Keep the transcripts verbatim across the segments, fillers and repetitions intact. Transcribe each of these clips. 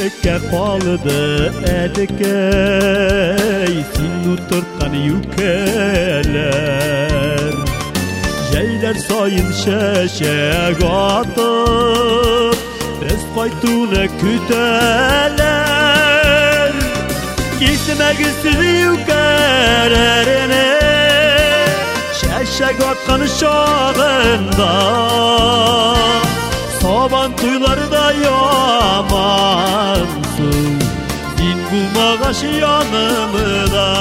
Yürekке kaldı edekey Sin uturtkan yükeler Jeyler sayın şeşek atıp Biz kaytunu küteler Gitme gitsin yükelerine Şeşek atkan şağında Saban tuyları da yamansın Din bulmağaş yanımda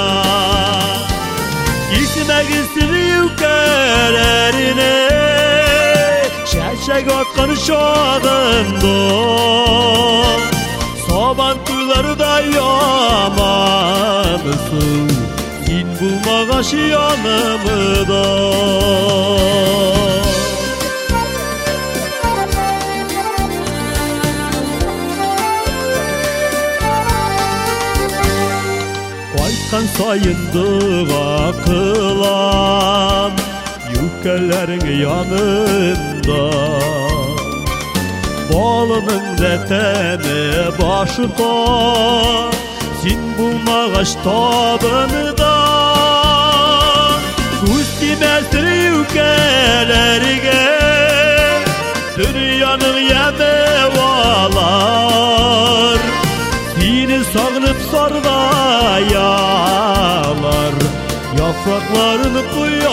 Gitme gitsin yükelerine Şeşek atkan şağında Saban tuyları da yamansın Din bulmağaş yanımda Kan sayındığa kılan Yükkelerin yanında Balının retemi başıda Sin bulmağaş tabınıda Üstümestir yükkelerine Dünyanın yemevalar Seni sağınıp sardayalar Yapraklarını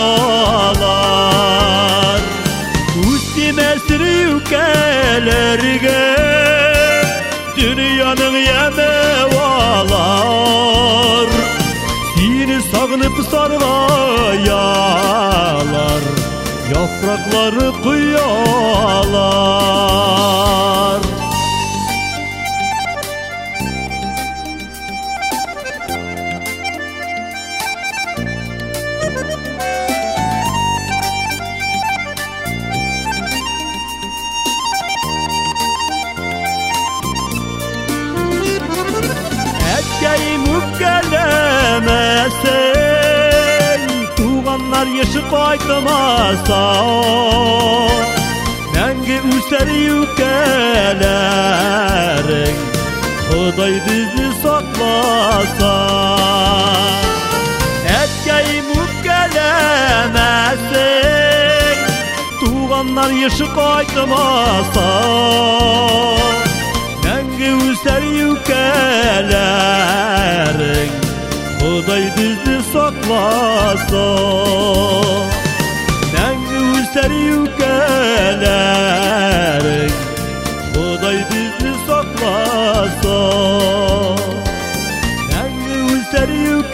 kuyalar Üstümesir yükelerine Dünyanın yemevalar Seni sağınıp sardayalar Yaprakları kuyalar Etkeyi mükkellemesin Tuğanlar yaşı kaydımasa Nengi üsteri yükkelerin Huday bizi saklasa Etkeyi mükkellemesin Tuğanlar yaşı kaydımasa Nengi üsteri yükkelerin Huday bizi saklasa Nengi üsteri yükkelerin Huday bizi saklasa Nengi üsteri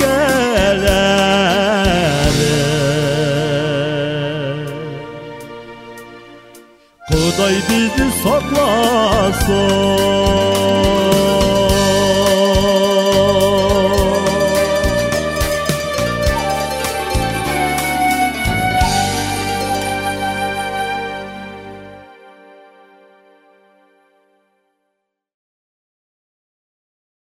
yükkelerin Huday bizi saklasa